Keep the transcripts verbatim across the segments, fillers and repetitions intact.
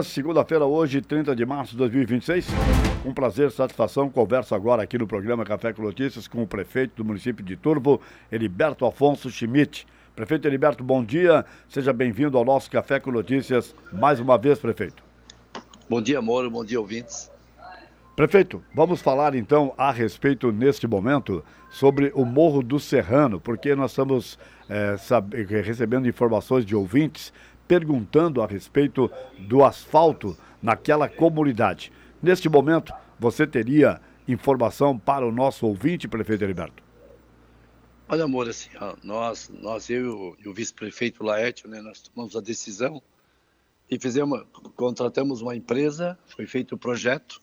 Segunda-feira, hoje, trinta de março de dois mil e vinte e seis. Com prazer, satisfação, converso agora aqui no programa Café com Notícias com o prefeito do município de Turvo, Heriberto Afonso Schmidt. Prefeito Heriberto, bom dia, seja bem-vindo ao nosso Café com Notícias mais uma vez, prefeito. Bom dia, Moro, bom dia, ouvintes. Prefeito, vamos falar então a respeito, neste momento, sobre o Morro do Serrano, porque nós estamos é, sabe, recebendo informações de ouvintes perguntando a respeito do asfalto naquela comunidade. Neste momento, você teria informação para o nosso ouvinte, prefeito Heriberto? Olha, amor, assim, ó, nós, nós, eu e o vice-prefeito Laércio, né, nós tomamos a decisão e fizemos, contratamos uma empresa, foi feito o projeto,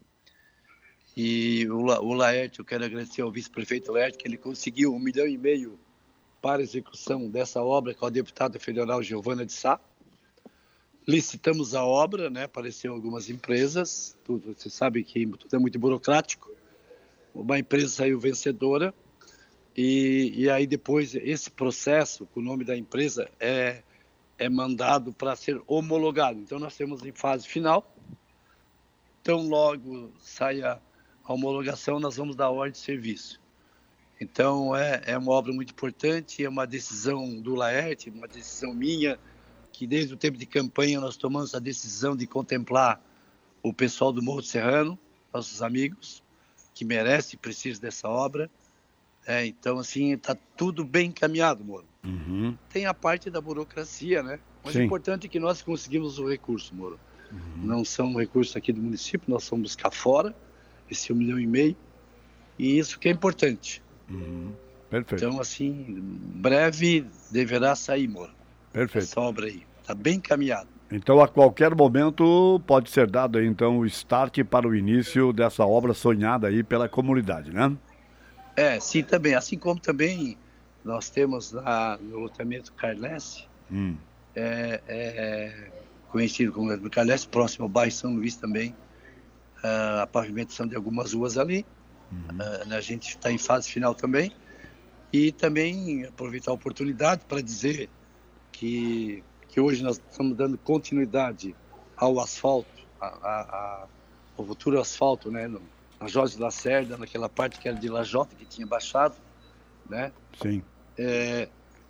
e o, La, o Laércio, eu quero agradecer ao vice-prefeito Laércio, que ele conseguiu um milhão e meio para a execução dessa obra com a deputada federal Giovana de Sá. Licitamos a obra, né? Apareceram algumas empresas, tudo, você sabe que tudo é muito burocrático. Uma empresa saiu vencedora e, e aí depois esse processo, com o nome da empresa, é, é mandado para ser homologado. Então nós temos em fase final. Então logo saia a homologação, nós vamos dar ordem de serviço. Então, é, é uma obra muito importante, é uma decisão do Laerte, uma decisão minha, que desde o tempo de campanha nós tomamos a decisão de contemplar o pessoal do Morro do Serrano, nossos amigos, que merecem e precisam dessa obra. É, então, assim, está tudo bem encaminhado, Moro. Uhum. Tem a parte da burocracia, né? Mas o importante é que nós conseguimos o recurso, Moro. Uhum. Não são recursos aqui do município, nós vamos buscar fora, esse um milhão e meio, e isso que é importante. Uhum. Perfeito. Então, assim, breve deverá sair, Moro. Perfeito. Essa obra aí. Está bem encaminhado. Então, a qualquer momento, pode ser dado aí, então, o start para o início dessa obra sonhada aí pela comunidade, né? É, sim, também. Assim como também nós temos lá no loteamento Carlesse, hum. é, é, conhecido como Carlesse, próximo ao bairro São Luís também, a pavimentação de algumas ruas ali. Uhum. A gente está em fase final também. E também aproveitar a oportunidade para dizer que, que hoje nós estamos dando continuidade ao asfalto, a, a, a, ao futuro asfalto, né, no, na Jorge Lacerda, naquela parte que era de Lajota, que tinha baixado, né? Sim. É,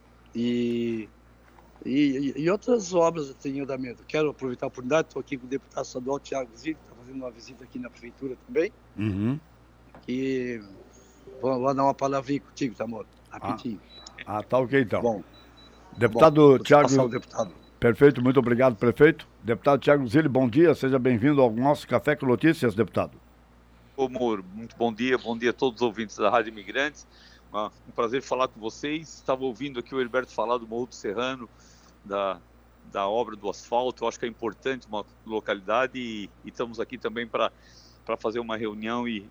e, e, e outras obras em andamento. Quero aproveitar a oportunidade, estou aqui com o deputado estadual Tiago Zilli, que está fazendo uma visita aqui na prefeitura também. Uhum. E vou, vou dar uma palavrinha contigo, tá, amor? Rapidinho. Ah, ah, tá ok, então. Bom. Deputado bom, Tiago... deputado. Perfeito, muito obrigado, prefeito. Deputado Tiago Zilli, bom dia, seja bem-vindo ao nosso Café com Notícias, deputado. Ô, Moro, muito bom dia, bom dia a todos os ouvintes da Rádio Imigrantes. Um prazer falar com vocês. Estava ouvindo aqui o Heriberto falar do Morro do Serrano, da, da obra do asfalto. Eu acho que é importante uma localidade e, e estamos aqui também para fazer uma reunião e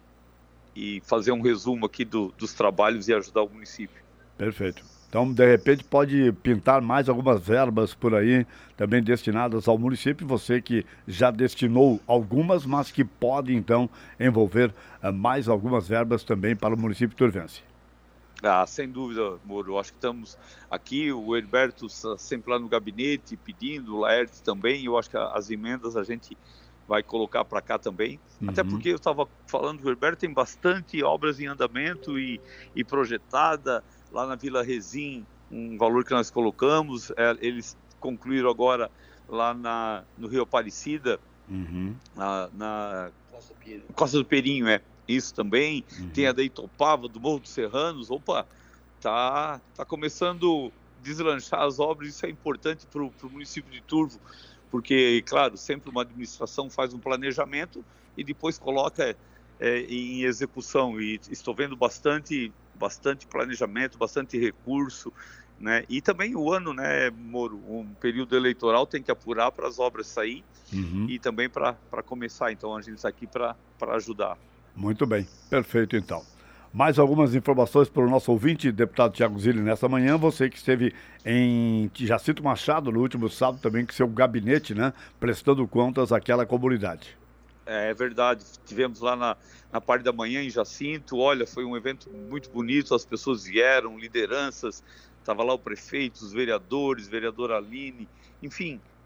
e fazer um resumo aqui do, dos trabalhos e ajudar o município. Perfeito. Então, de repente, pode pintar mais algumas verbas por aí, também destinadas ao município, você que já destinou algumas, mas que pode, então, envolver uh, mais algumas verbas também para o município turvense. Ah, sem dúvida, Moro. Acho que estamos aqui, o Heriberto sempre lá no gabinete pedindo, o Laerte também, eu acho que as emendas a gente vai colocar para cá também, uhum. Até porque eu estava falando, o Heriberto tem bastante obras em andamento e, e projetada, lá na Vila Rezim, um valor que nós colocamos, é, eles concluíram agora lá na, no Rio Aparecida, uhum. na, na Costa, Costa do Perinho, é, isso também, uhum. Tem a da Itopava, do Morro dos Serranos, opa, tá, tá começando a deslanchar as obras, isso é importante para o município de Turvo, porque, claro, sempre uma administração faz um planejamento e depois coloca é, em execução. E estou vendo bastante, bastante planejamento, bastante recurso, né? E também o ano, né, Moro, um período eleitoral tem que apurar para as obras sair uhum. E também para começar. Então, a gente está aqui para ajudar. Muito bem, perfeito então. Mais algumas informações para o nosso ouvinte, deputado Tiago Zilli, nessa manhã. Você que esteve em Jacinto Machado no último sábado também, com seu gabinete, né? Prestando contas àquela comunidade. É verdade, tivemos lá na, na parte da manhã em Jacinto. Olha, foi um evento muito bonito, as pessoas vieram, lideranças, estava lá o prefeito, os vereadores, vereadora Aline, enfim,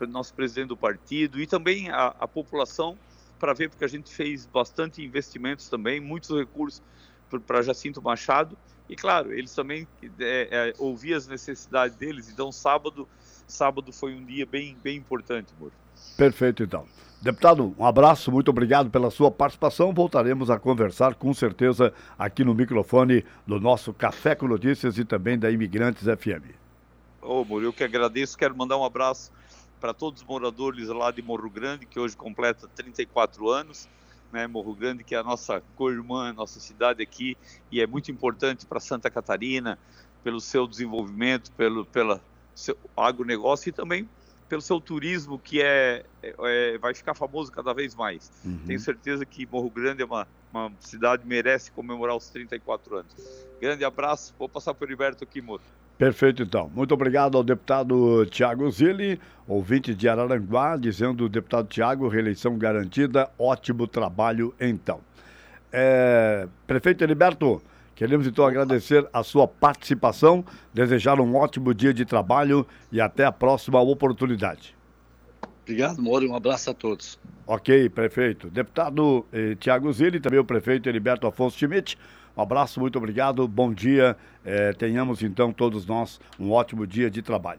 nosso presidente do partido e também a, a população para ver, porque a gente fez bastante investimentos também, muitos recursos para Jacinto Machado e, claro, eles também é, é, ouviam as necessidades deles. Então, sábado, sábado foi um dia bem, bem importante, Moro. Perfeito, então. Deputado, um abraço, muito obrigado pela sua participação. Voltaremos a conversar com certeza aqui no microfone do nosso Café com Notícias e também da Imigrantes F M. Ô, Moro, eu que agradeço, quero mandar um abraço para todos os moradores lá de Morro Grande, que hoje completa trinta e quatro anos, né? Morro Grande, que é a nossa co-irmã, nossa cidade aqui, e é muito importante para Santa Catarina, pelo seu desenvolvimento, pelo pela seu agronegócio e também pelo seu turismo, que é, é, vai ficar famoso cada vez mais. Uhum. Tenho certeza que Morro Grande é uma, uma cidade que merece comemorar os trinta e quatro anos. Grande abraço, vou passar para o Heriberto aqui, Moro. Perfeito, então. Muito obrigado ao deputado Tiago Zilli, ouvinte de Araranguá, dizendo: deputado Tiago, reeleição garantida, ótimo trabalho, então. É, prefeito Heriberto, queremos então agradecer a sua participação, desejar um ótimo dia de trabalho e até a próxima oportunidade. Obrigado, Moro, um abraço a todos. Ok, prefeito. Deputado eh, Tiago Zilli, também o prefeito Heriberto Afonso Schmidt. Um abraço, muito obrigado, bom dia. Eh, tenhamos então todos nós um ótimo dia de trabalho.